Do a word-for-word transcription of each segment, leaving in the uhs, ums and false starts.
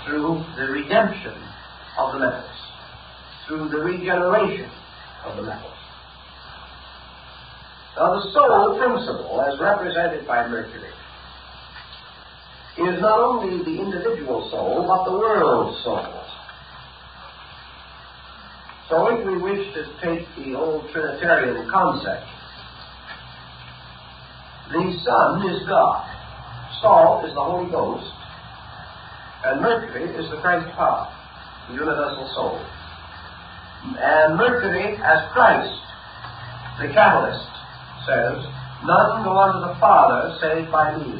through the redemption of the metals, through the regeneration of the metals. Now, the soul principle, as represented by Mercury, is not only the individual soul, but the world soul. So if we wish to take the old Trinitarian concept, the Son is God, Salt is the Holy Ghost, and Mercury is the Christ power, the universal soul. And Mercury as Christ, the catalyst, says, none go unto the Father save by me.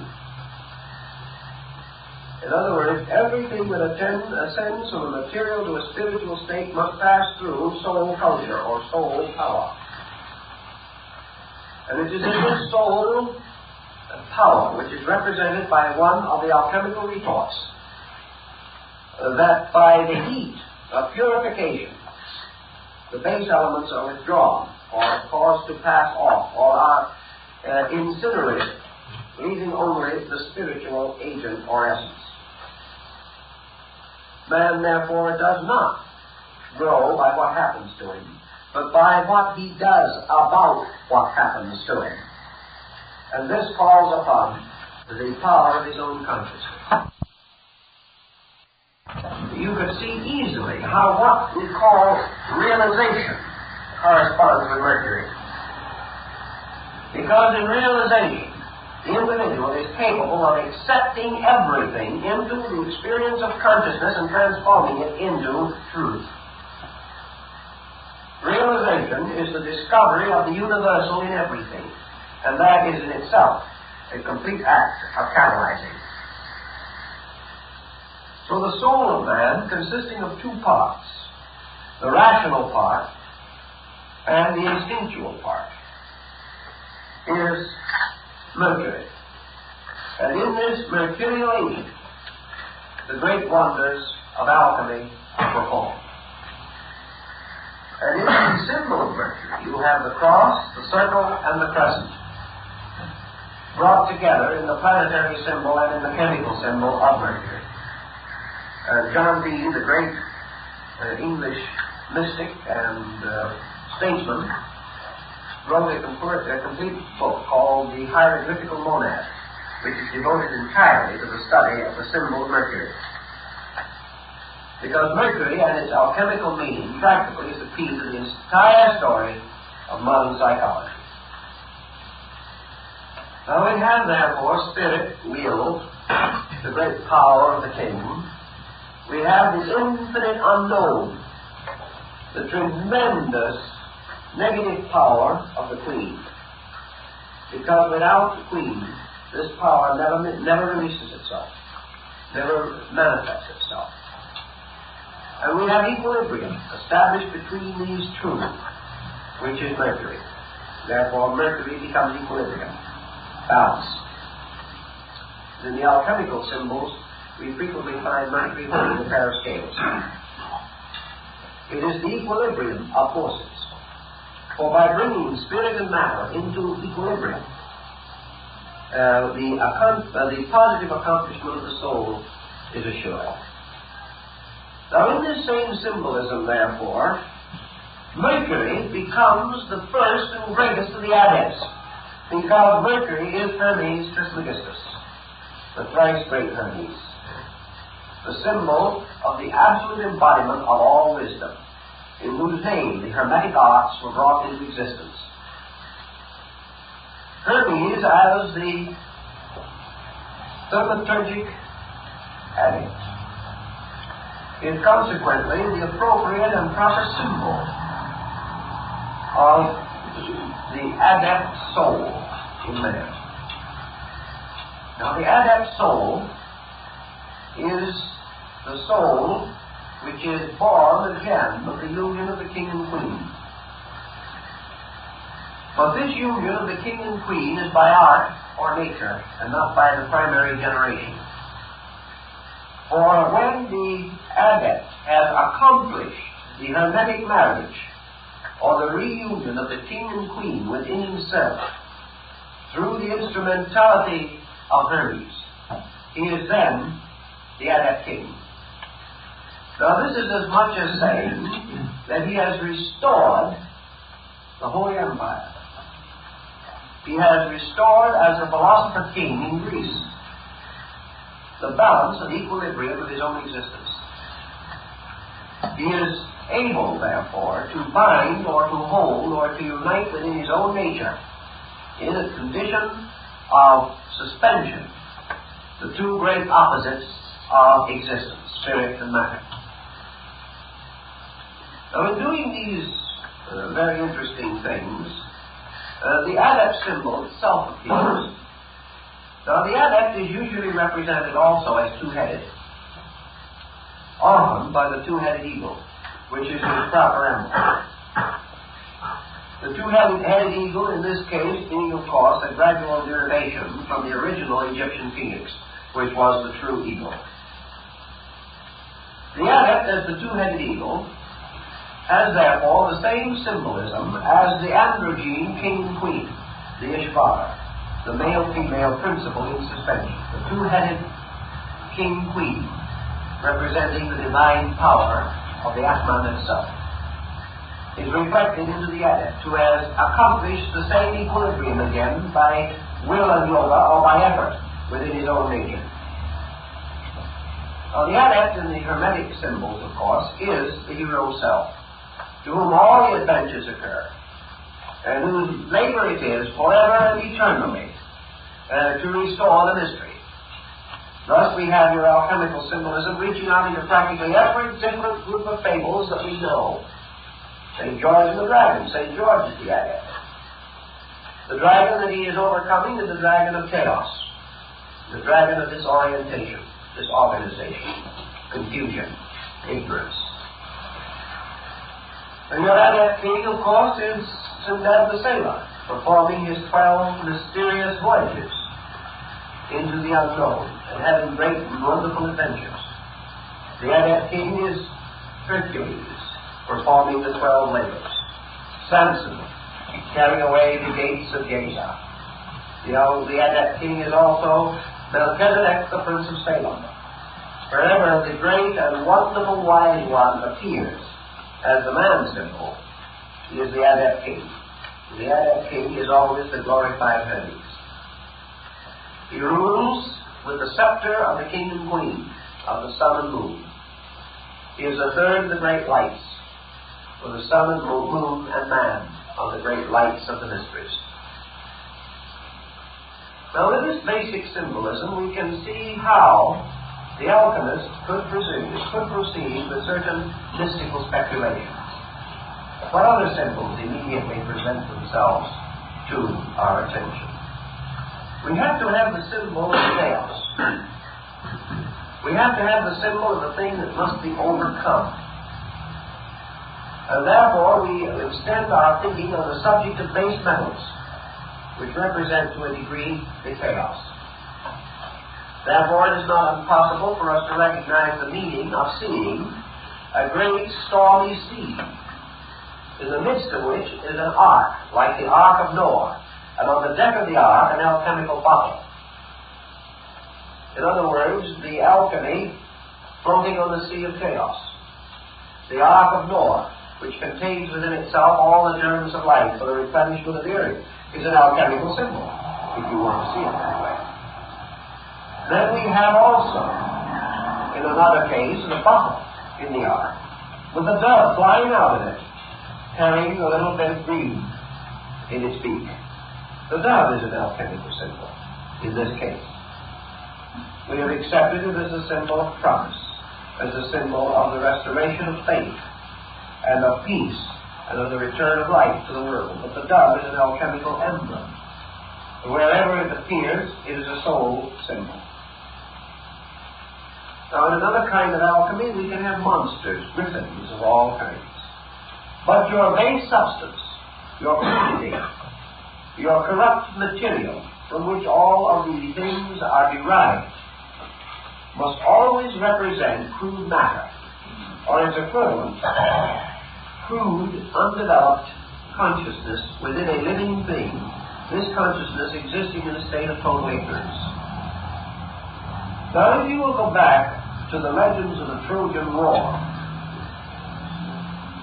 In other words, everything that attend, ascends from a material to a spiritual state must pass through soul culture or soul power. And it is in this soul power, which is represented by one of the alchemical retorts, uh, that by the heat of purification, the base elements are withdrawn or caused to pass off or are uh, incinerated, leaving only the spiritual agent or essence. Man, therefore, does not grow by what happens to him, but by what he does about what happens to him. And this calls upon the power of his own consciousness. You could see easily how what we call realization corresponds with Mercury. Because in realization, the individual is capable of accepting everything into the experience of consciousness and transforming it into truth. Realization is the discovery of the universal in everything, and that is in itself a complete act of catalyzing. So the soul of man, consisting of two parts, the rational part and the instinctual part, is Mercury. And in this mercurial age, the great wonders of alchemy are performed. And in the symbol of Mercury, you have the cross, the circle, and the crescent, brought together in the planetary symbol and in the chemical symbol of Mercury. Uh, John Dee, the great uh, English mystic and uh, statesman, wrote a, complete, a complete book called The Hieroglyphical Monad, which is devoted entirely to the study of the symbol of Mercury. Because Mercury and its alchemical meaning practically is the key to the entire story of modern psychology. Now we have, therefore, spirit, will, the great power of the king. We have the infinite unknown, the tremendous negative power of the queen. Because without the queen, this power never, never releases itself, never manifests itself. And we have equilibrium established between these two, which is Mercury. Therefore, Mercury becomes equilibrium, balance. In the alchemical symbols, we frequently find Mercury holding a pair of scales. It is the equilibrium of forces. For by bringing spirit and matter into equilibrium, uh, the, accom- uh, the positive accomplishment of the soul is assured. Now, in this same symbolism, therefore, Mercury becomes the first and greatest of the adepts, because Mercury is Hermes Trismegistus, the thrice great Hermes, the symbol of the absolute embodiment of all wisdom, in whose name the Hermetic arts were brought into existence. Hermes as the thaumaturgic adept is consequently the appropriate and proper symbol of the adept soul in man. Now, the adept soul is the soul which is born again of the union of the king and queen. But this union of the king and queen is by art or nature, and not by the primary generation. For when the adept has accomplished the hermetic marriage, or the reunion of the king and queen within himself, through the instrumentality of Hermes, he is then the adept king. Now this is as much as saying that he has restored the Holy Empire. He has restored, as a philosopher king in Greece, the balance and equilibrium of his own existence. He is able, therefore, to bind or to hold or to unite within his own nature, in a condition of suspension, the two great opposites of existence, spirit and matter. Now, in doing these uh, very interesting things, uh, the adept symbol itself appears. Now, the adept is usually represented also as two-headed, often by the two-headed eagle, which is his proper emblem. The two-headed headed eagle, in this case, being, of course, a gradual derivation from the original Egyptian phoenix, which was the true eagle. The adept, as the two-headed eagle, has therefore the same symbolism as the androgyne king and queen, the Ishvara, the male-female principle in suspension, the two-headed king-queen, representing the divine power of the Atman itself, is reflected into the adept, who has accomplished the same equilibrium again by will and yoga, or by effort, within his own nature. Now, the adept in the Hermetic symbols, of course, is the hero self, to whom all the adventures occur, and whose labor it is forever and eternally uh, to restore the mystery. Thus, we have your alchemical symbolism reaching out into practically every different group of fables that we know. Saint George and the Dragon. Saint George is the adept. The dragon that he is overcoming is the dragon of chaos, the dragon of disorientation, disorganization, confusion, ignorance. And your adept king, of course, is Saint Abdesela, performing his twelve mysterious voyages into the unknown and having great and wonderful adventures. The adept king is Hercules, performing the twelve labors. Samson, carrying away the gates of Gaza. The, the adept king is also Melchizedek, the Prince of Salem. Wherever the great and wonderful wise one appears as the man symbol, he is the adept king. The adept king is always the glorified Hermes. He rules with the scepter of the king and queen of the sun and moon. He is the third of the great lights, for the sun and moon and man are the great lights of the mysteries. Now, with this basic symbolism, we can see how the alchemist could proceed, could proceed with certain mystical speculations. What other symbols immediately present themselves to our attention? We have to have the symbol of chaos. We have to have the symbol of the thing that must be overcome. And therefore, we extend our thinking on the subject of base metals, which represent to a degree the chaos. Therefore, it is not impossible for us to recognize the meaning of seeing a great stormy sea, in the midst of which is an ark, like the Ark of Noah, and on the deck of the ark an alchemical bottle. In other words, the alchemy floating on the sea of chaos. The Ark of Noah, which contains within itself all the germs of life for the replenishment of the earth, is an alchemical symbol, if you want to see it that way. Then we have also, in another case, the bottle in the ark, with a dove flying out of it, carrying a little bit of green in its beak. The dove is an alchemical symbol in this case. We have accepted it as a symbol of promise, as a symbol of the restoration of faith and of peace and of the return of life to the world. But the dove is an alchemical emblem. Wherever it appears, it is a soul symbol. Now, in another kind of alchemy, we can have monsters, griffins of all kinds. But your base substance, your crudity, your corrupt material, from which all of these things are derived, must always represent crude matter, or its equivalent, crude, undeveloped consciousness within a living thing, this consciousness existing in a state of total ignorance. Now, if you will go back to the legends of the Trojan War,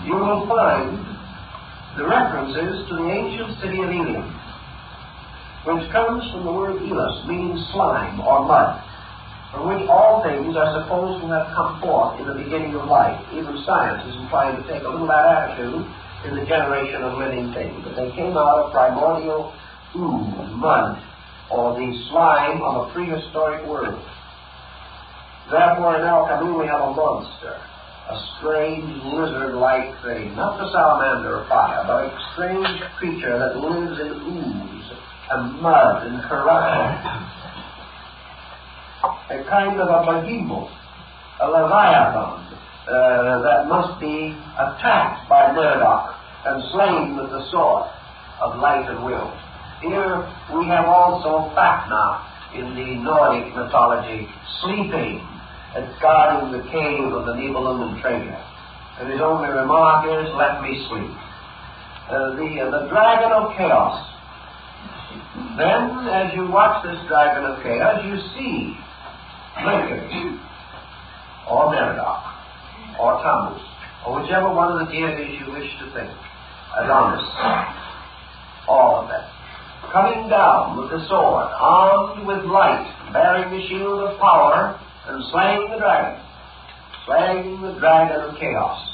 you will find the references to the ancient city of Ilium, which comes from the word elos, meaning slime or mud, from which all things are supposed to have come forth in the beginning of life. Even science is trying to take a little of that attitude in the generation of living things. But they came out of primordial ooze, mud, or the slime of a prehistoric world. Therefore, in alchemy we have a monster, a strange lizard-like thing, not the salamander of fire, but a strange creature that lives in ooze and mud and corruption. A kind of a behemoth, a leviathan, uh, that must be attacked by Murdoch and slain with the sword of light and will. Here we have also Fafnir in the Nordic mythology, sleeping and guarding the cave of the Nibelungen treasure. And his only remark is, let me sleep. Uh, the, uh, the dragon of chaos. Then, as you watch this dragon of chaos, you see Mercury, or Merodach, or Tammuz, or whichever one of the deities you wish to think, Adonis, all of them, coming down with the sword, armed with light, bearing the shield of power, and slaying the dragon, slaying the dragon of chaos.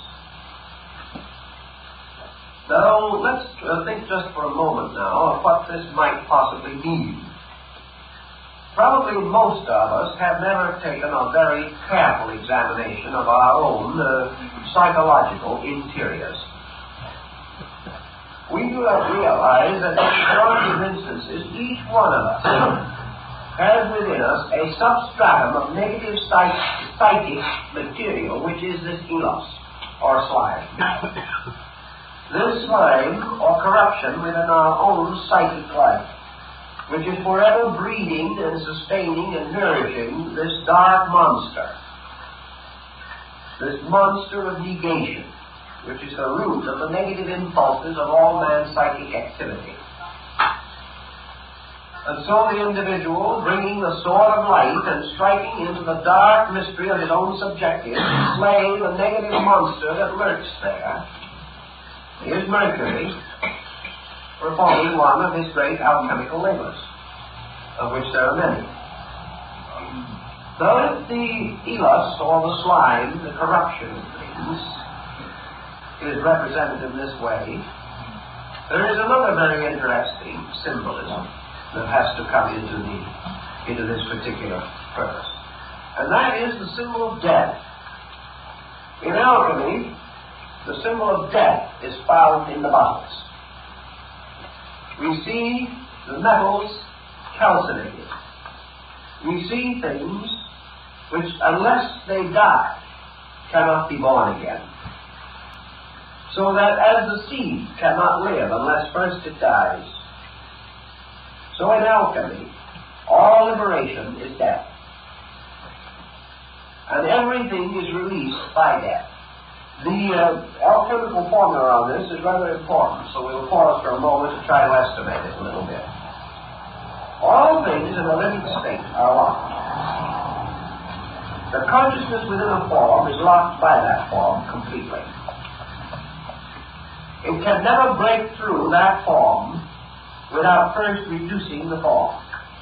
Now, let's uh, think just for a moment now of what this might possibly mean. Probably most of us have never taken a very careful examination of our own uh, psychological interiors. We do not realize that in a variety of instances, each one of us has within us a substratum of negative psych- psychic material, which is this elos, or slime. This slime, or corruption, within our own psychic life, which is forever breeding and sustaining and nourishing this dark monster, this monster of negation, which is the root of the negative impulses of all man's psychic activity. And so the individual, bringing the sword of light and striking into the dark mystery of his own subjective, slay the negative monster that lurks there, is Mercury, performing one of his great alchemical labors, of which there are many. Though if the elos, or the slime, the corruption of things, is represented in this way, there is another very interesting symbolism that has to come into the into this particular purpose. And that is the symbol of death. In alchemy, the symbol of death is found in the bottles. We see the metals calcinated. We see things which, unless they die, cannot be born again. So that as the seed cannot live unless first it dies, so in alchemy, all liberation is death. And everything is released by death. The uh, alchemical formula on this is rather important, so we'll pause for a moment to try to estimate it a little bit. All things in a living state are locked. The consciousness within a form is locked by that form completely. It can never break through that form without first reducing the form.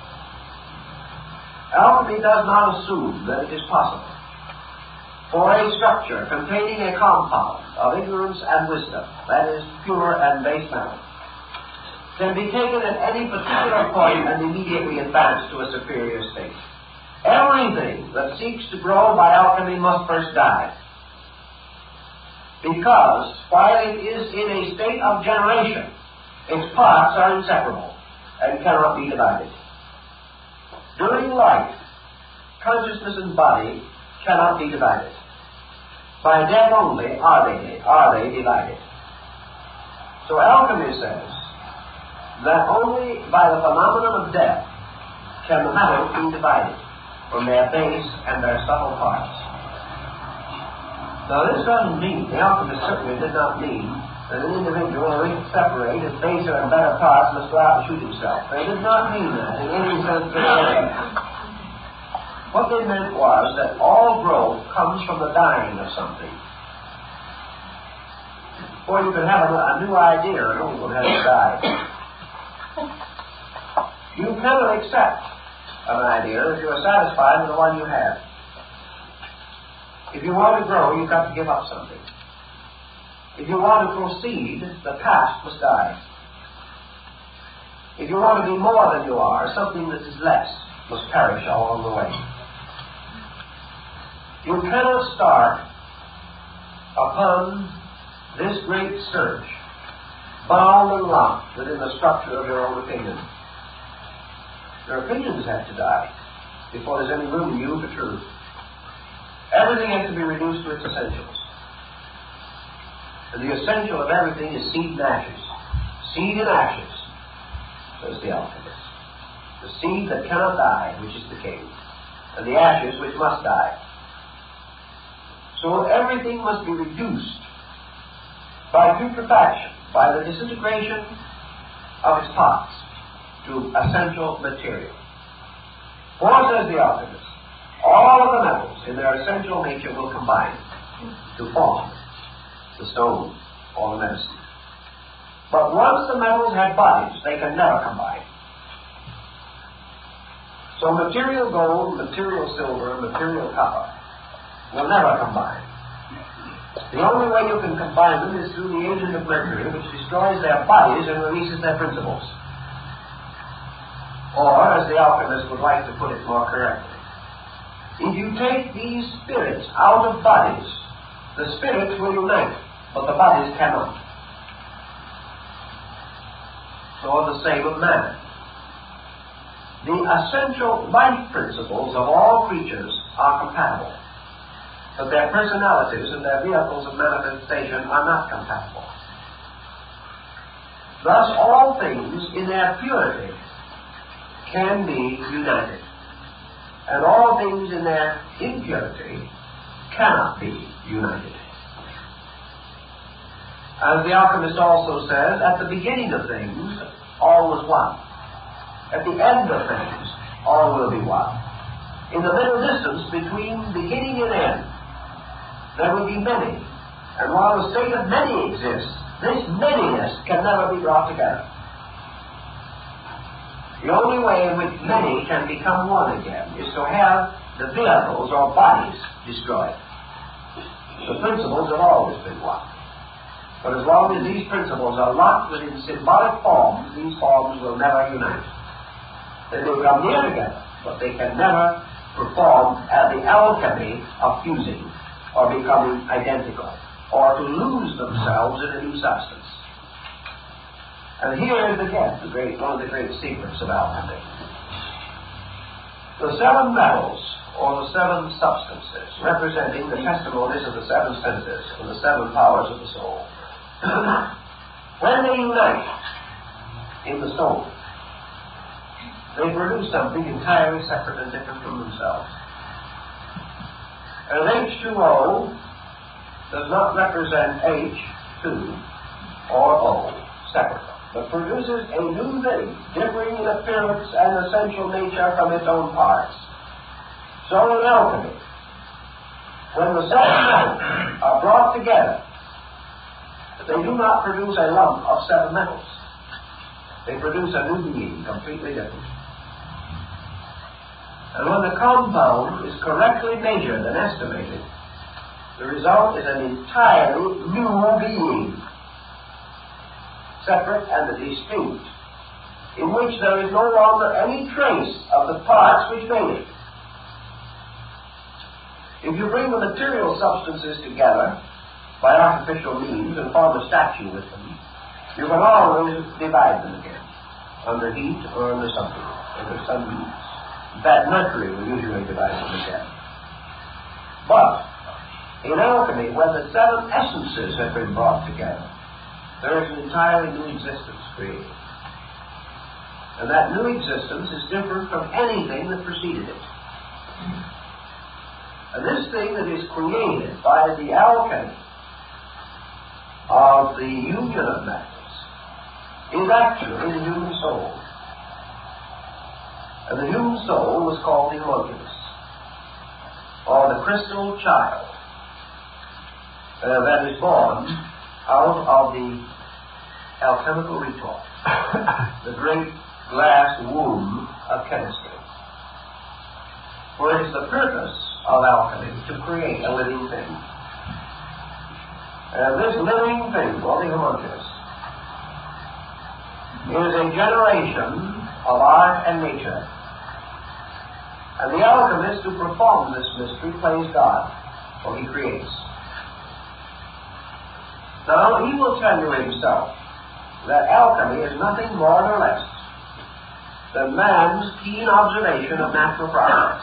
Alchemy does not assume that it is possible for a structure containing a compound of ignorance and wisdom, that is, pure and base metal, can be taken at any particular point and immediately advanced to a superior state. Everything that seeks to grow by alchemy must first die. Because, while it is in a state of generation, its parts are inseparable and cannot be divided. During life, consciousness and body cannot be divided. By death only are they, are they divided. So alchemy says that only by the phenomenon of death can the metals be divided from their base and their subtle parts. Now this doesn't mean, the alchemist certainly did not mean that an individual who wished to separate his baser and better parts must go out and shoot himself. They did not mean that in any sense of the word. What they meant was that all growth comes from the dying of something. before you can have a, a new idea, an old one has to die. You cannot accept an idea if you are satisfied with the one you have. If you want to grow, you've got to give up something. If you want to proceed, the past must die. If you want to be more than you are, something that is less must perish along the way. You cannot start upon this great search bound and locked within the structure of your own opinion. Your opinions have to die before there's any room in you for truth. Everything has to be reduced to its essentials. And the essential of everything is seed and ashes. Seed and ashes, says the alchemist. The seed that cannot die, which is the king, and the ashes which must die. So everything must be reduced by putrefaction, by the disintegration of its parts to essential material. For, says the alchemist, all of the metals in their essential nature will combine to form the stone or the medicine. But once the metals have bodies, they can never combine. So material gold, material silver, material copper will never combine. The only way you can combine them is through the agent of mercury, which destroys their bodies and releases their principles. Or, as the alchemist would like to put it more correctly, if you take these spirits out of bodies, the spirits will unite, but the bodies cannot. So the same of man. The essential life principles of all creatures are compatible, but their personalities and their vehicles of manifestation are not compatible. Thus, all things in their purity can be united, and all things in their impurity cannot be united. As the alchemist also says, at the beginning of things, all was one. At the end of things, all will be one. In the middle distance between beginning and end, there will be many. And while the state of many exists, this manyness can never be brought together. The only way in which many can become one again is to have the vehicles or bodies destroyed. The principles have always been one. But as long as these principles are locked within symbolic forms, these forms will never unite. They may come near together, but they can never perform uh, the alchemy of fusing or becoming identical, or to lose themselves in a new substance. And here is again the great, one of the great secrets of alchemy. The seven metals, or the seven substances, representing the testimonies of the seven senses and the seven powers of the soul. When they unite in the soul, they produce something entirely separate and different from themselves. And H two O does not represent H two or O separately, but produces a new thing, differing in appearance and essential nature from its own parts. So in alchemy, when the seven metals are brought together, they do not produce a lump of seven metals. They produce a new being, completely different. And when the compound is correctly measured and estimated, the result is an entirely new being, separate and distinct, in which there is no longer any trace of the parts which made it. If you bring the material substances together by artificial means and form a statue with them, you can always divide them again, under heat or under something, under some means. In fact, mercury will usually divide them again. But in alchemy, when the seven essences have been brought together, there is an entirely new existence created. And that new existence is different from anything that preceded it. And this thing that is created by the alchemy of the union of metals is actually the human soul. And the human soul was called the homunculus, or the crystal child, uh, that is born out of the alchemical retort, the great glass womb of chemistry. For it is the purpose of alchemy to create a living thing. And this living thing, or the homunculus, is a generation of art and nature. And the alchemist who performs this mystery plays God, for he creates. Now, he will tell you himself that alchemy is nothing more nor less than man's keen observation of natural process.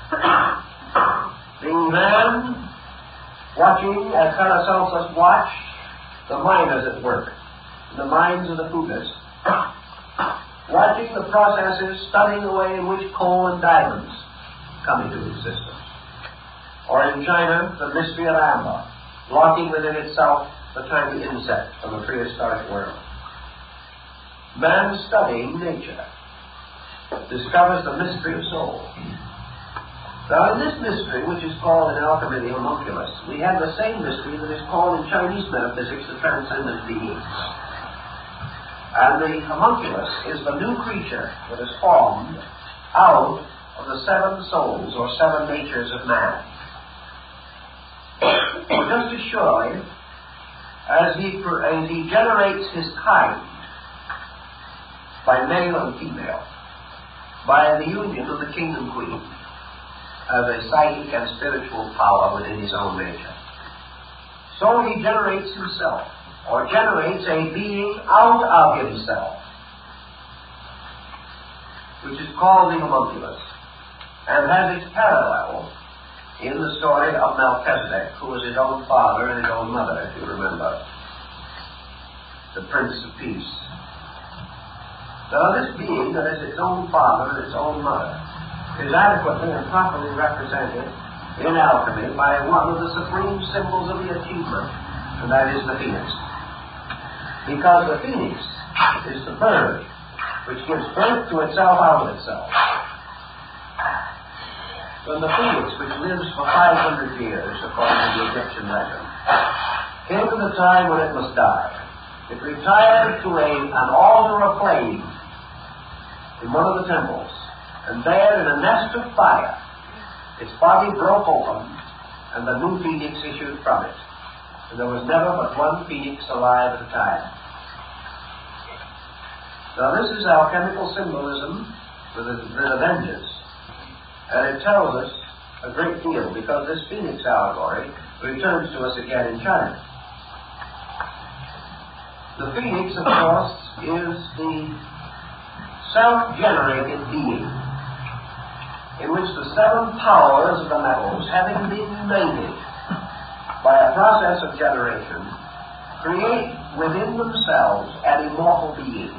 The man watching, as Paracelsus watched, the miners at work, in the mines of the Fugas, watching the processes, studying the way in which coal and diamonds come into existence. Or in China, the mystery of amber, locking within itself the tiny insect of the prehistoric world. Man studying nature discovers the mystery of soul. Now, in this mystery, which is called in alchemy the homunculus, we have the same mystery that is called in Chinese metaphysics the transcendent being. And the homunculus is the new creature that is formed out of the seven souls or seven natures of man. Just as surely as he, as he generates his kind by male and female, by the union of the king and queen, as a psychic and spiritual power within his own nature, so he generates himself, or generates a being out of himself, which is called the homunculus, and has its parallel in the story of Melchizedek, who was his own father and his own mother, if you remember, the Prince of Peace. Now, this being that is its own father and its own mother is adequately and properly represented in alchemy by one of the supreme symbols of the achievement, and that is the phoenix. Because the phoenix is the bird which gives birth to itself out of itself. When the phoenix, which lives for five hundred years, according to the Egyptian legend, came to the time when it must die, it retired to a, an altar of flame in one of the temples, and there, in a nest of fire, its body broke open, and the new phoenix issued from it. And there was never but one phoenix alive at a time. Now, this is alchemical symbolism with a, with a vengeance. And it tells us a great deal, because this phoenix allegory returns to us again in China. The phoenix, of course, is the self-generated being in which the seven powers of the metals, having been united by a process of generation, create within themselves an immortal being.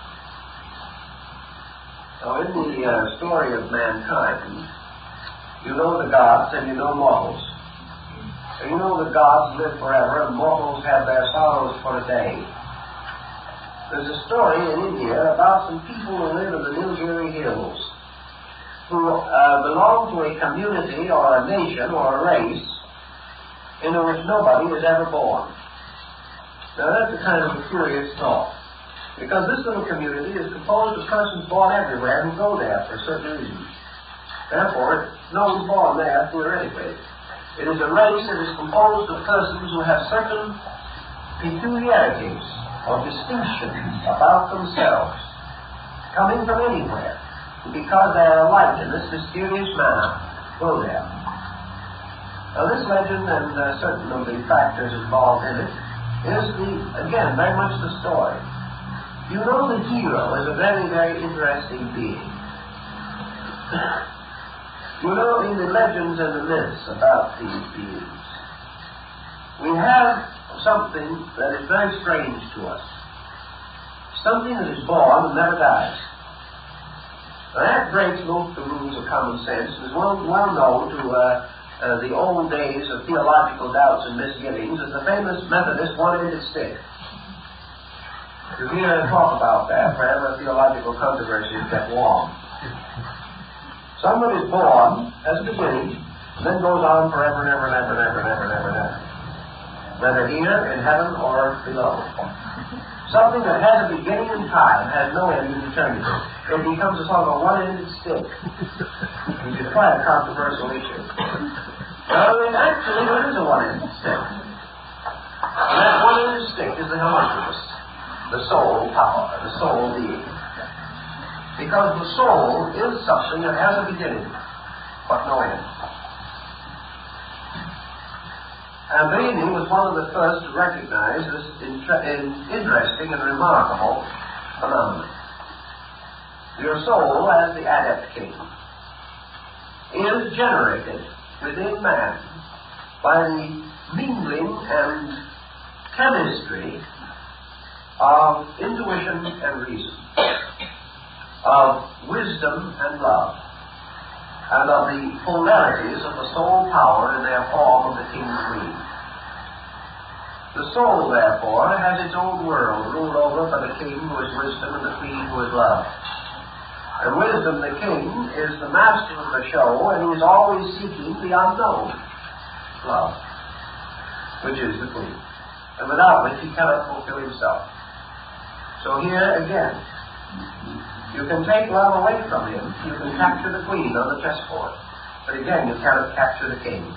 Now, in the uh, story of mankind, you know the gods and you know mortals. And you know the gods live forever and mortals have their sorrows for a day. There's a story in India about some people who live in the Nilgiri Hills who uh, belong to a community or a nation or a race in which nobody is ever born. Now, that's a kind of a curious thought, because this little community is composed of persons born everywhere who go there for certain reasons. Therefore, no one's born there theoretically. It is a race that is composed of persons who have certain peculiarities or distinctions about themselves, coming from anywhere, because they are alike in this mysterious manner, go there. Now, this legend and uh, certain of the factors involved in it is, the again, very much the story. You know, the hero is a very, very interesting being. You know, in the legends and the myths about these beings, we have something that is very strange to us. Something that is born and never dies. Now, that breaks most of the rules of common sense and is well, well known to uh, uh, the old days of theological doubts and misgivings as the famous Methodist one-ended stick. You hear talk about that whenever theological controversies get warm. Someone is born as a beginning, and then goes on forever and ever and ever and ever and ever and ever and ever. whether here in heaven or below. Something that has a beginning in time has no end in eternity. It becomes a sort of a one-ended stick, which is quite a controversial issue. Well, it actually it is a one-ended stick. And that one-ended stick is the homunculus, the soul power, the soul being. Because the soul is something that has a beginning, but no end. And Bellini was one of the first to recognize this inter- interesting and remarkable phenomenon. Your soul, as the adept king, is generated within man by the mingling and chemistry of intuition and reason, of wisdom and love, and of the polarities of the soul power in their form of the king and queen. The soul, therefore, has its own world, ruled over by the king who is wisdom and the queen who is love. And wisdom, the king, is the master of the show, and he is always seeking the unknown, love, which is the queen, and without which he cannot fulfill himself. So here again, you can take love away from him, you can capture the queen on the chessboard, but again, you cannot capture the king.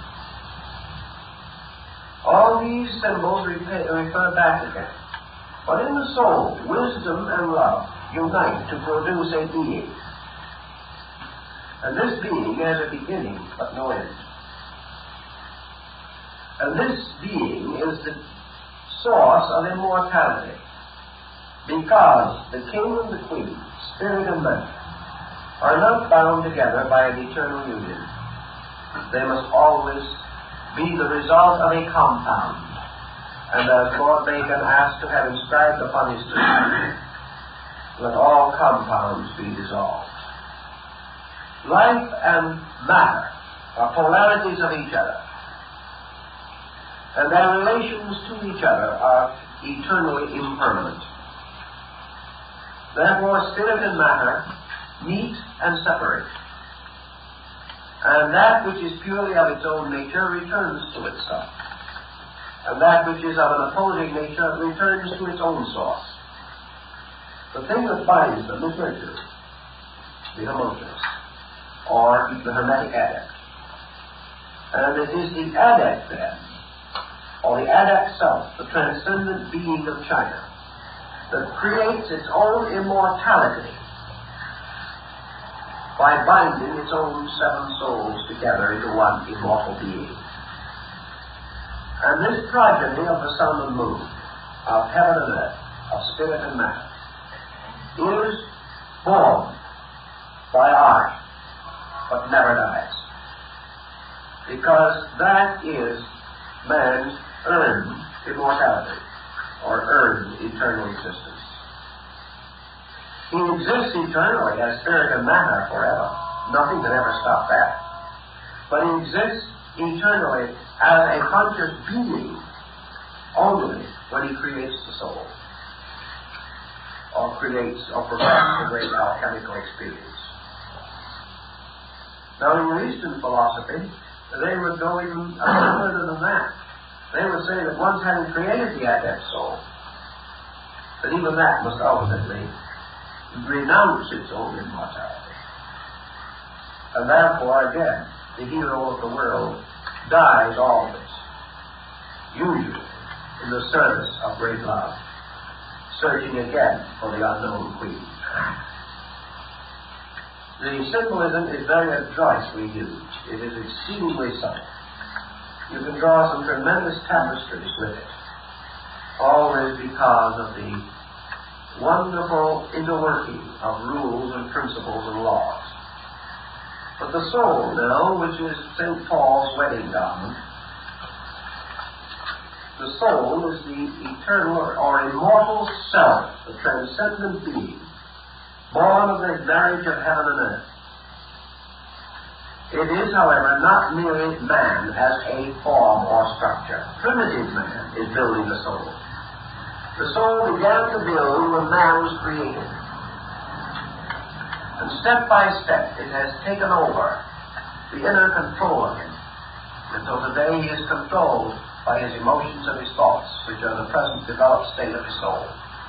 All these symbols refer, refer back again. But in the soul, wisdom and love unite to produce a being. And this being has a beginning, but no end. And this being is the source of immortality, because the king and the queen, spirit and matter, are not bound together by an eternal union. They must always be the result of a compound. And as Lord Bacon asked to have inscribed upon his tomb, let all compounds be dissolved. Life and matter are polarities of each other, and their relations to each other are eternally impermanent. Therefore, spirit and matter meet and separate. And that which is purely of its own nature returns to itself. And that which is of an opposing nature returns to its own source. The thing that binds them is virtue, the homunculus, or the hermetic adept. And it is the adept then, or the adept self, the transcendent being of China, that creates its own immortality by binding its own seven souls together into one immortal being. And this progeny of the sun and moon, of heaven and earth, of spirit and matter, is born by art, but never dies. Because that is man's earned immortality, or earned eternal existence. He exists eternally as spirit and matter forever. Nothing can ever stop that. But he exists eternally as a conscious being only when he creates the soul, or creates or provides the great alchemical experience. Now, in Eastern philosophy, they would go even further than that. They would say that once having created the adept soul, that even that must ultimately renounce its own immortality. And therefore, again, the hero of the world dies always, usually in the service of great love, searching again for the unknown queen. The symbolism is very adroitly used. It is exceedingly subtle. You can draw some tremendous tapestries with it, always because of the wonderful interworking of rules and principles and laws. But the soul now, which is Saint Paul's wedding garment, the soul is the eternal or immortal self, the transcendent being, born of the marriage of heaven and earth. It is, however, not merely man as a form or structure. Primitive man is building the soul. The soul began to build when man was created. And step by step, it has taken over the inner control of him. Until today he is controlled by his emotions and his thoughts, which are the present developed state of his soul.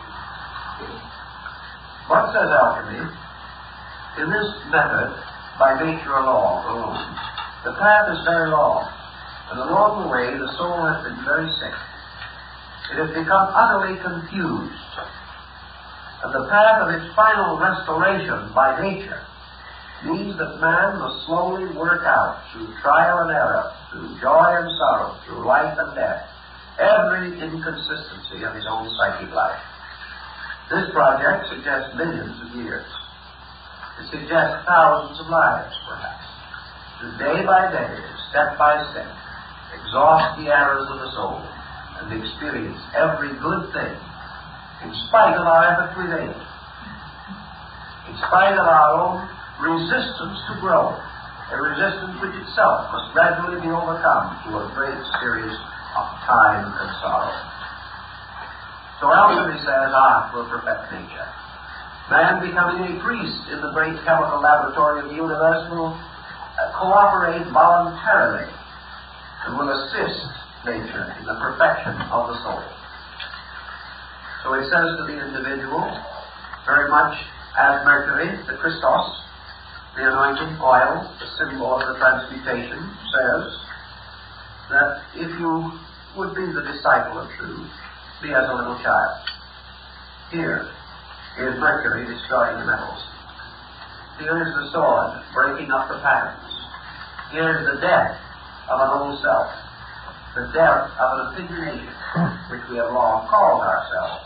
What says alchemy? In this method, by nature alone, alone, the path is very long, and along the way the soul has been very sick. It has become utterly confused, and the path of its final restoration by nature means that man must slowly work out, through trial and error, through joy and sorrow, through life and death, every inconsistency of his own psychic life. This project suggests millions of years. It suggests thousands of lives, perhaps, to day by day, step by step, exhaust the errors of the soul and experience every good thing, in spite of our efforts with it, in spite of our own resistance to grow, a resistance which itself must gradually be overcome through a great series of time and sorrow. So alchemy says art will perfect nature. Man, becoming a priest in the great chemical laboratory of the universe, will uh, cooperate voluntarily and will assist nature in the perfection of the soul. So it says to the individual, very much as Mercury, the Christos, the anointing oil, the symbol of the transmutation, says that if you would be the disciple of truth, be as a little child. Here is Mercury destroying the metals. Here is the sword breaking up the patterns. Here is the death of an old self, the death of an opinionation, which we have long called ourselves.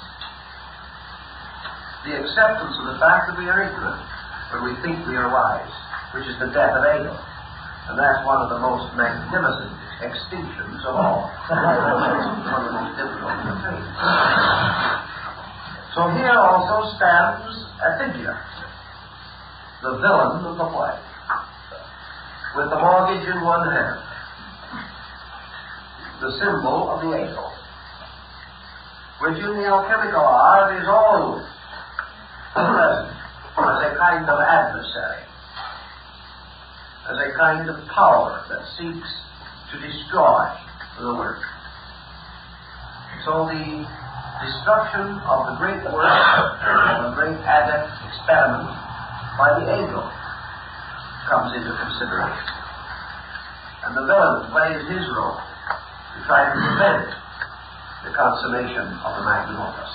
The acceptance of the fact that we are ignorant, but we think we are wise, which is the death of ego. And that's one of the most magnificent extinctions of all. One of the most difficult to attain. So here also stands a figure, the villain of the play, with the mortgage in one hand, the symbol of the ego, which in the alchemical art is always present as a kind of adversary, as a kind of power that seeks to destroy the work. So the destruction of the great work, of the great adept experiment by the ego comes into consideration. And the villain plays his role to try to prevent the consummation of the magnum opus.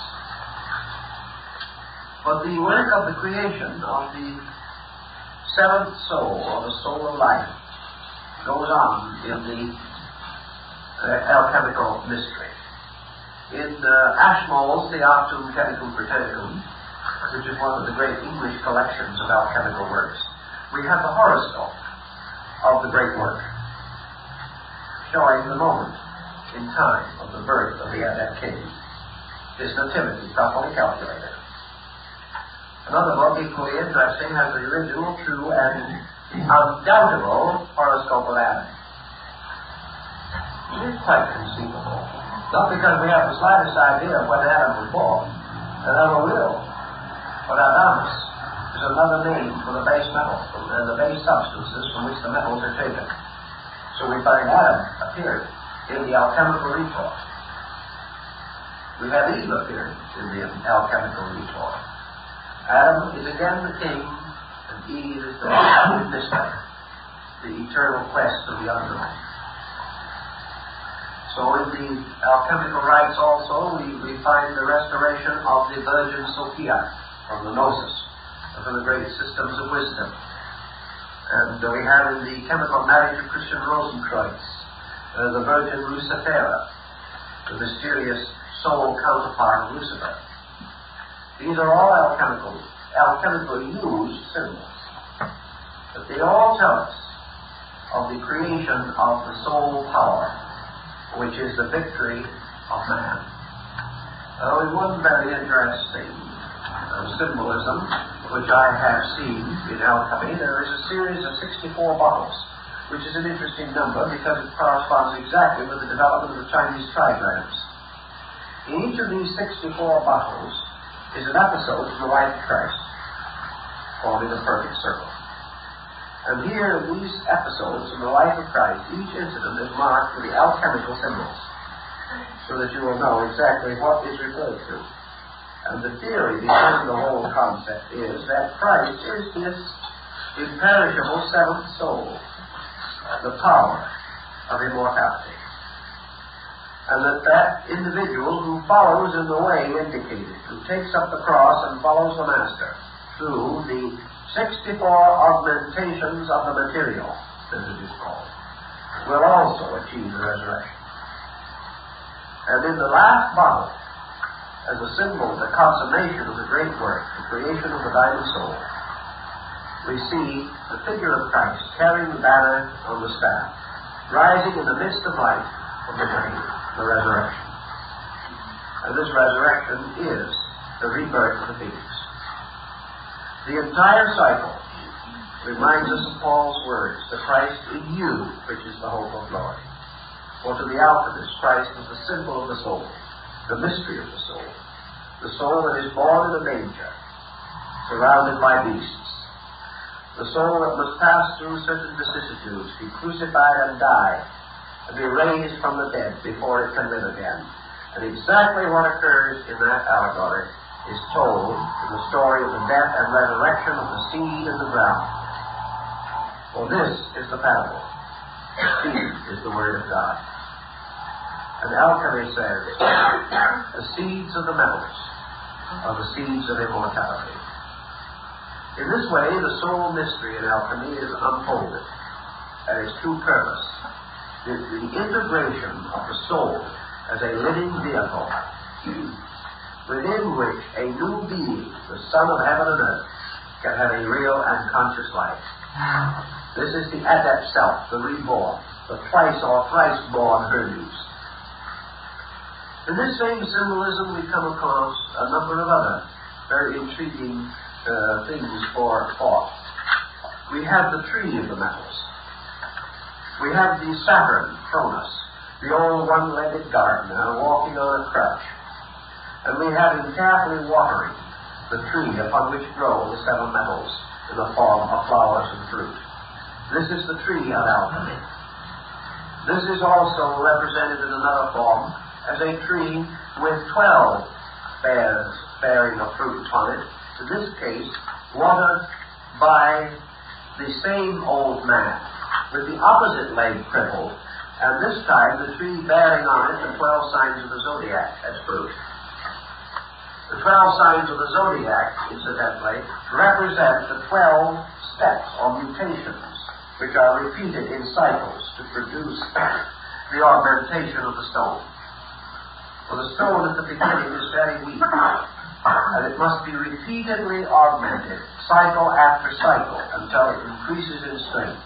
But the work of the creation of the seventh soul, or the soul of life, goes on in the uh, alchemical mystery. In uh, Ashmole's Theoptum Chemicum Criticum, which is one of the great English collections of alchemical works, we have the horoscope of the great work, showing the moment in time of the birth of the adept king, his nativity properly calculated. Another book, equally interesting, has the original, true, and undoubtable horoscope of Adam. It is quite conceivable. Not because we have the slightest idea of when Adam was born, and ever will, but Adamus is another name for the base metals and the base substances from which the metals are taken. So we find Adam appeared in the alchemical retort. We have Eve appeared in the alchemical retort. Adam is again the king, and Eve is the mystery, the eternal quest of the unknown. So in the alchemical rites also, we, we find the restoration of the Virgin Sophia from the Gnosis, from the great systems of wisdom. And uh, we have in the chemical marriage of Christian Rosenkreuz, uh, the Virgin Lucifera, the mysterious soul counterpart of Lucifer. These are all alchemical, alchemically used symbols. But they all tell us of the creation of the soul power, which is the victory of man. Now, in one very interesting uh, symbolism, which I have seen in alchemy, there is a series of sixty-four bottles, which is an interesting number because it corresponds exactly with the development of the Chinese trigrams. In each of these sixty-four bottles is an episode from the life of Christ, forming a perfect circle. And here, these episodes from the life of Christ, each incident is marked with the alchemical symbols. so that you will know exactly what is referred to. And the theory behind the whole concept is that Christ is this imperishable seventh soul, the power of immortality. And that that individual who follows in the way indicated, who takes up the cross and follows the Master through the sixty-four augmentations of the material, as it is called, will also achieve the resurrection. And in the last bottle, as a symbol of the consummation of the great work, the creation of the diamond soul, we see the figure of Christ carrying the banner on the staff, rising in the midst of light from the grave, the resurrection. And this resurrection is the rebirth of the phoenix. The entire cycle reminds us of Paul's words, the Christ in you, which is the hope of glory. For to the alchemist, Christ is the symbol of the soul, the mystery of the soul, the soul that is born in a manger, surrounded by beasts, the soul that must pass through certain vicissitudes, be crucified and die, and be raised from the dead before it can live again. And exactly what occurs in that allegory is told in the story of the death and resurrection of the seed in the ground. For this is the parable. The seed is the Word of God. And alchemy says, the seeds of the metals are the seeds of immortality. In this way, the soul mystery in alchemy is unfolded at its true purpose. The, the integration of the soul as a living vehicle within which a new being, the Son of heaven and earth, can have a real and conscious life. This is the adept self, the reborn, the twice or thrice born Hermes. In this same symbolism, we come across a number of other very intriguing uh, things for thought. We have the tree of the metals. We have the Saturn, Cronus, the old one-legged gardener walking on a crutch. And we have him carefully watering the tree upon which grow the seven metals in the form of flowers and fruit. This is the tree of alchemy. This is also represented in another form as a tree with twelve bears bearing a fruit upon it. In this case, watered by the same old man with the opposite leg crippled, and this time the tree bearing on it the twelve signs of the zodiac as fruit. The twelve signs of the zodiac, incidentally, represent the twelve steps or mutations which are repeated in cycles to produce the augmentation of the stone. For the stone at the beginning is very weak, and it must be repeatedly augmented, cycle after cycle, until it increases in strength.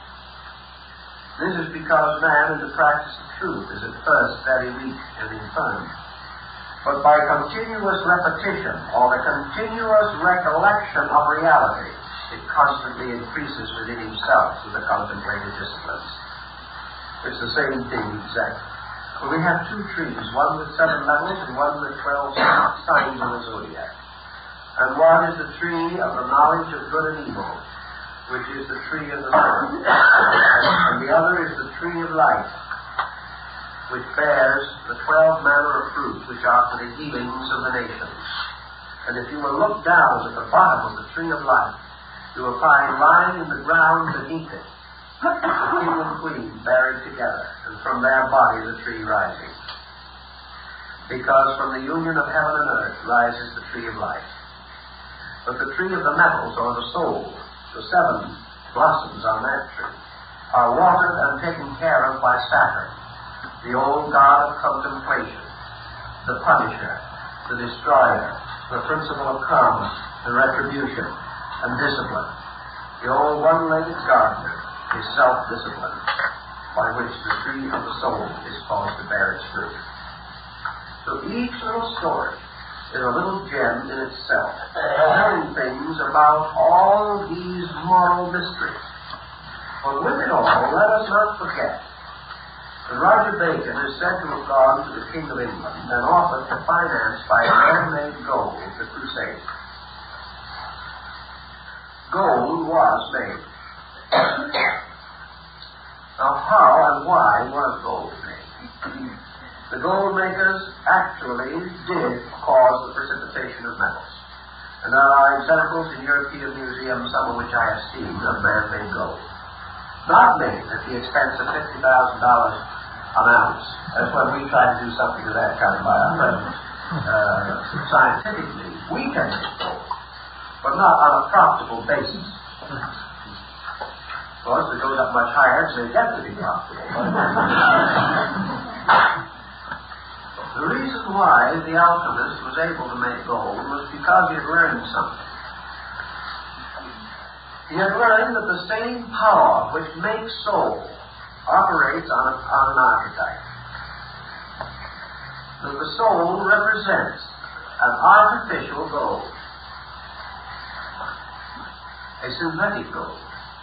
This is because man in the practice of truth is at first very weak and infirm. But by continuous repetition, or the continuous recollection of reality, it constantly increases within himself through the contemplative disciplines. It's the same thing exactly. Well, we have two trees, one with seven metals and one with twelve signs of the zodiac. And one is the tree of the knowledge of good and evil, which is the tree of the Lord. And the other is the tree of life, which bears the twelve manner of fruit, which are for the healings of the nations. And if you will look down at the bottom of the tree of life, you will find lying in the ground beneath it the king and queen buried together, and from their body the tree rising. Because from the union of heaven and earth rises the tree of life. But the tree of the metals, or the soul, the seven blossoms on that tree, are watered and taken care of by Saturn, the old god of contemplation, the punisher, the destroyer, the principle of karma, and retribution, and discipline. The old one-legged gardener is self-discipline, by which the tree of the soul is caused to bear its fruit. So each little story is a little gem in itself, telling things about all these moral mysteries. But with it all, let us not forget that Roger Bacon is said to have gone to the King of England and offered to finance by man-made gold the crusade. Gold was made. Now, how and why was gold made? the gold makers actually did cause the precipitation of metals. And there are examples in European museums, some of which I have seen, of man-made gold. Not made at the expense of fifty thousand dollars an ounce, as when we try to do something of that kind by our present uh, scientific means. We can make gold, but not on a profitable basis. Of course, it goes up much higher, so it gets to be profitable. The reason why the alchemist was able to make gold was because he had learned something. He had learned that the same power which makes soul operates on, a, on an archetype. That the soul represents an artificial gold, a synthetic gold,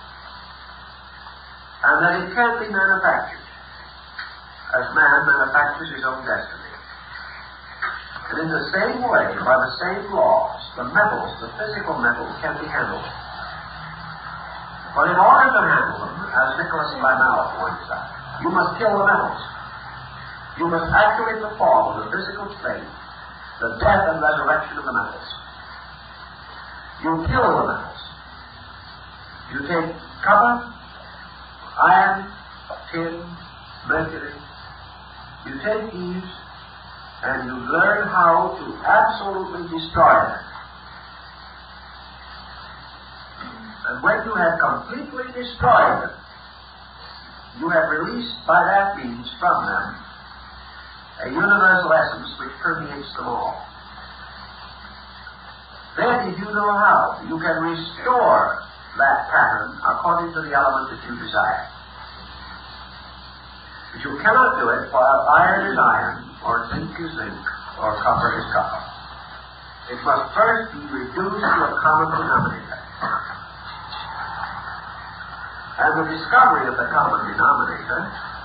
and that it can't be manufactured as man manufactures his own destiny. And in the same way, by the same laws, the metals, the physical metals, can be handled. But in order to handle them, as Nicholas Flamel points out, you must kill the metals. You must actually perform in the physical state the death and resurrection of the metals. You kill the metals. You take copper, iron, tin, mercury. You take these and you learn how to absolutely destroy them. And when you have completely destroyed them, you have released by that means from them a universal essence which permeates them all. Then, if you know how, you can restore that pattern according to the element that you desire. But you cannot do it while iron is iron, or zinc is zinc, or copper is copper. It must first be reduced to a common denominator. And the discovery of the common denominator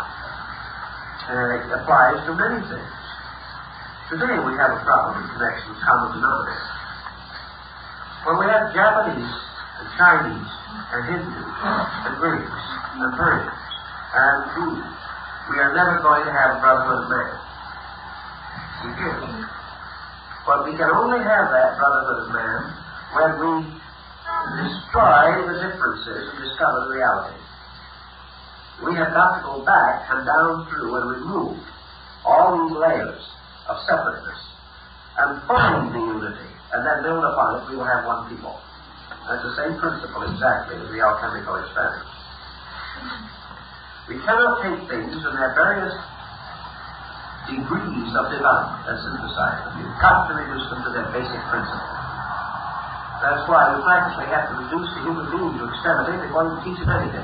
uh, applies to many things. Today we have a problem in connection with common denominator. When we have Japanese and Chinese and Hindus and Greeks and Persians and Jews, we are never going to have a brotherhood of man. We can't. But we can only have that brotherhood of man when we destroy the differences and discover the reality. We have got to go back and down through and remove all these layers of separateness and find the unity, and then build upon it. We will have one people. That's the same principle exactly as the alchemical experiment. We cannot take things in their various degrees of development and synthesize them. You've got to reduce them to their basic principle. That's why we practically have to reduce the human being to extremity before you teach him anything.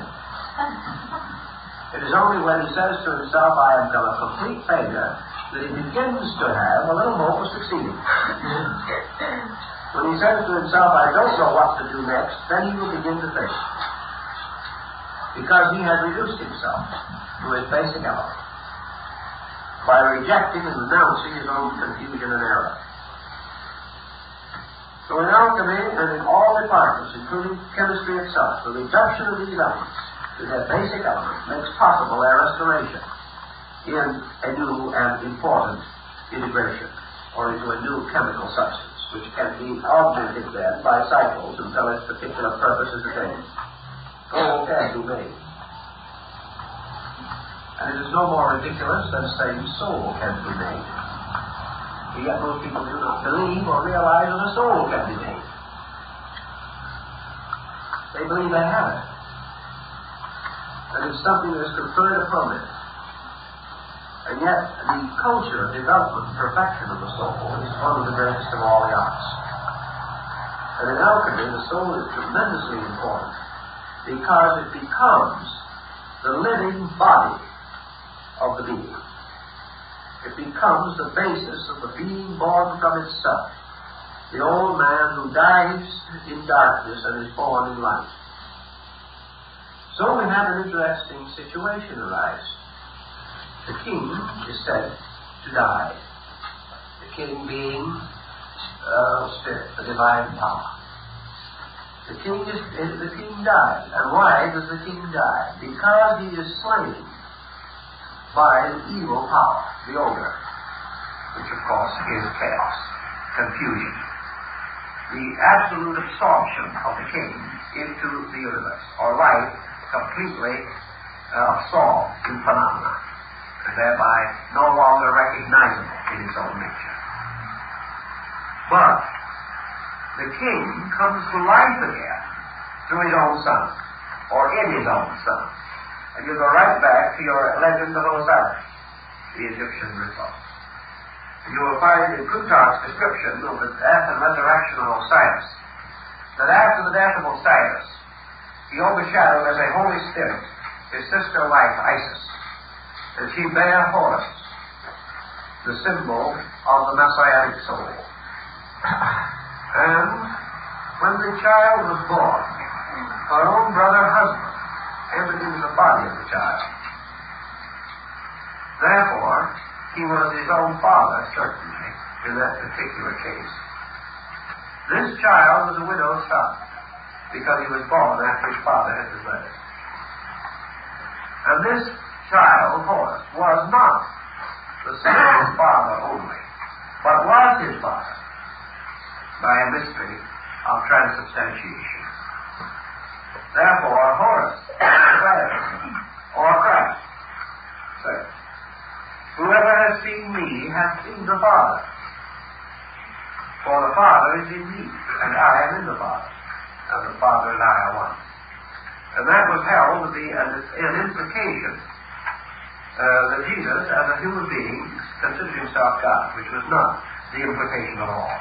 It is only when he says to himself, I am a complete failure, that he begins to have a little hope of succeeding. When he says to himself, I don't know what to do next, then he will begin to think. Because he has reduced himself to his basic element by rejecting and renouncing his own confusion and error. So in alchemy and in all departments, including chemistry itself, the reduction of these elements to their basic element makes possible their restoration in a new and important integration, or into a new chemical substance, which can be augmented then by cycles until its particular purpose is attained. Gold can be made. And it is no more ridiculous than saying soul can be made. But yet most people do not believe or realize that a soul can be made. They believe they have it. And it's something that is conferred upon it. And yet the culture of development and perfection of the soul is one of the greatest of all the arts. And in alchemy, the soul is tremendously important because it becomes the living body of the being. It becomes the basis of the being born from itself, the old man who dies in darkness and is born in light. So we have an interesting situation arise. The king is said to die. The king being uh, spirit, the divine power. The king is the king dies. And why does the king die? Because he is slain by the evil power, the ogre, which of course is chaos, confusion. The absolute absorption of the king into the universe, or life completely uh, absorbed in phenomena, and thereby no longer recognizable in its own nature. But the king comes to life again through his own son, or in his own son. And you go right back to your legend of Osiris, the Egyptian ritual. You will find in Plutarch's description of the death and resurrection of Osiris that after the death of Osiris, he overshadowed as a holy spirit his sister wife Isis, and she bare Horus, the symbol of the Messianic soul. And when the child was born, her own brother husband entered into the body of the child. Therefore, he was his own father, certainly, in that particular case. This child was a widow's son, because he was born after his father had deserted. And this child, Horus, was not the son of his father only, but was his father by a mystery of transubstantiation. Therefore, Horus, or Christ, says, "Whoever has seen me has seen the Father. For the Father is in me, and I am in the Father, and the Father and I are one." And that was held to be an, an implication uh, that Jesus, as a human being, considered himself God, which was not the implication at all.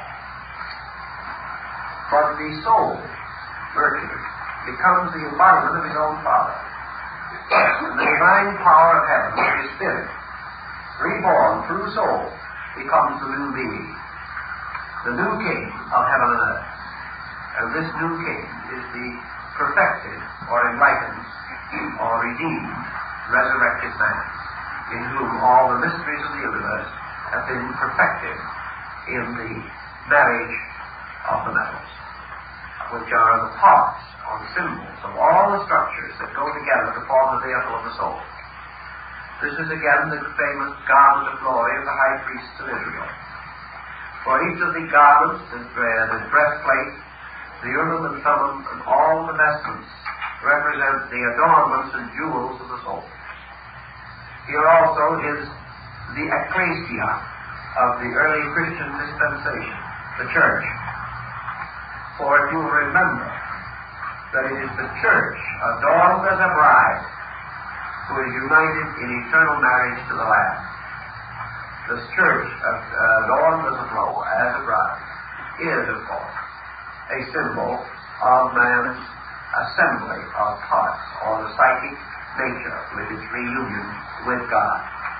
But the soul, Mercury, becomes the embodiment of his own Father. And the divine power of heaven, his spirit, reborn through soul, becomes the new being, the new king of heaven and earth. And this new king is the perfected, or enlightened, or redeemed, resurrected man, in whom all the mysteries of the universe have been perfected in the marriage of the metals, which are the parts or the symbols of all the structures that go together to form the vehicle of the soul. This is again the famous garment of glory of the high priests of Israel. For each of the garments, the, the breastplate, the urim and thummim, and all the vestments represent the adornments and jewels of the soul. Here also is the ecclesia of the early Christian dispensation, the church. For if you remember that it is the church, adorned as a bride, who is united in eternal marriage to the Lamb. This church, uh, adorned as a flow, as a bride, is, of course, a symbol of man's assembly of parts, or the psychic nature with its reunion with God.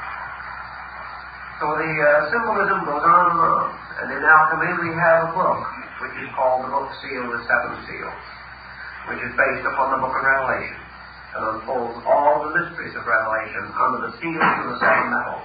So the uh, symbolism goes on and on. And in alchemy we have a book, which is called the Book Sealed with Seven Seals, which is based upon the Book of Revelation, and unfolds all the mysteries of Revelation under the seals of the seven metals.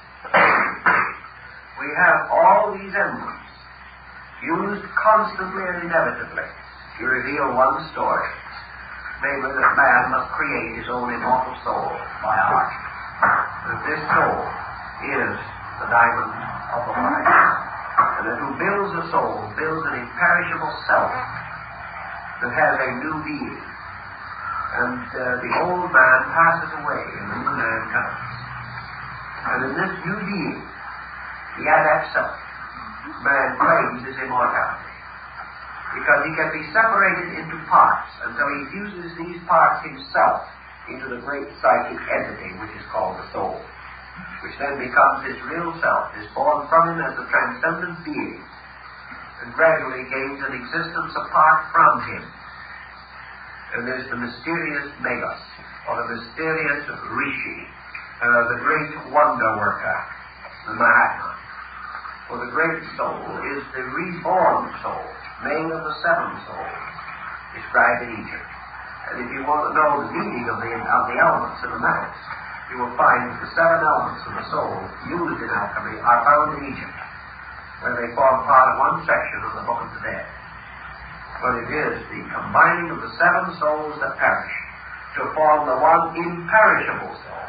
We have all these emblems used constantly and inevitably to reveal one story, namely that man must create his own immortal soul by art. That this soul is the diamond of the light, and that who builds a soul builds an imperishable self that has a new being. And uh, the old man passes away and the new man comes. And in this new being, the adept self, man claims his immortality, because he can be separated into parts until he fuses these parts himself into the great psychic entity which is called the soul, which then becomes his real self, is born from him as a transcendent being, and gradually gains an existence apart from him. And there's the mysterious Magus, or the mysterious Rishi, uh, the great wonder worker, the Mahatma. For the great soul is the reborn soul, made of the seven souls described in Egypt. And if you want to know the meaning of the, of the elements in the metals, you will find that the seven elements of the soul used in alchemy are found in Egypt, where they form part of one section of the Book of the Dead. But it is the combining of the seven souls that perish to form the one imperishable soul,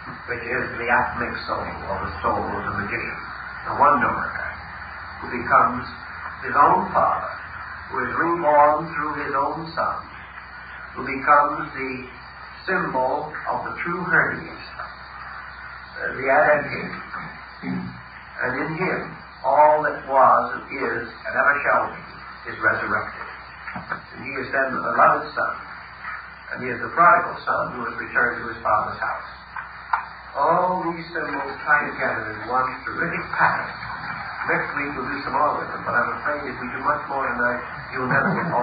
which is the atmic soul, or the soul of the magician, the wonder worker, who becomes his own father, who is reborn through his own son, who becomes the symbol of the true Hermes, uh, the Adventine, and in him all that was and is and ever shall be is resurrected. And he is then the beloved son, and he is the prodigal son who has returned to his father's house. All these symbols tie together in one terrific pattern. Next week we'll do some more with them, but I'm afraid if we do much more tonight, you'll never get all